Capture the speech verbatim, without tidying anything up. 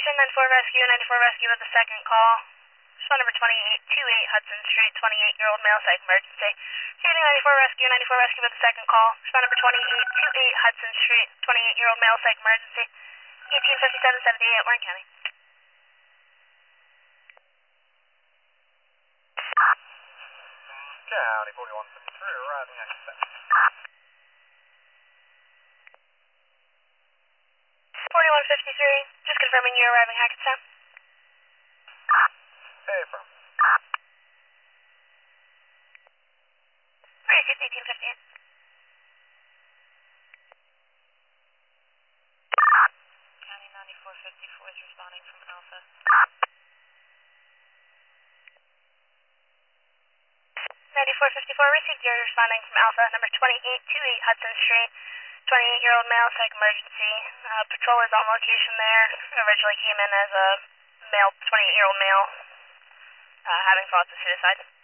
ninety-four Rescue, ninety-four Rescue with the second call. Phone number twenty-eight twenty-eight Hudson Street, twenty-eight-year-old male, psych emergency. Shooting ninety-four Rescue, ninety-four Rescue with the second call. Phone number twenty-eight twenty-eight Hudson Street, twenty-eight-year-old male, psych emergency. eighteen fifty-seven seventy-eight, Warren County. County forty-one fifty-three, arriving at forty-one fifty-three, just confirming you're arriving Hackettstown. Hey, from. Alright, it's eighteen fifty-eight. County ninety-four fifty-four is responding from Alpha. ninety-four fifty-four, received, you're responding from Alpha, number twenty-eight twenty-eight Hudson Street, twenty-eight-year-old male, psych emergency. Uh, patrol is on location there. Originally came in as a male, twenty-eight-year-old male, uh, having thoughts of suicide.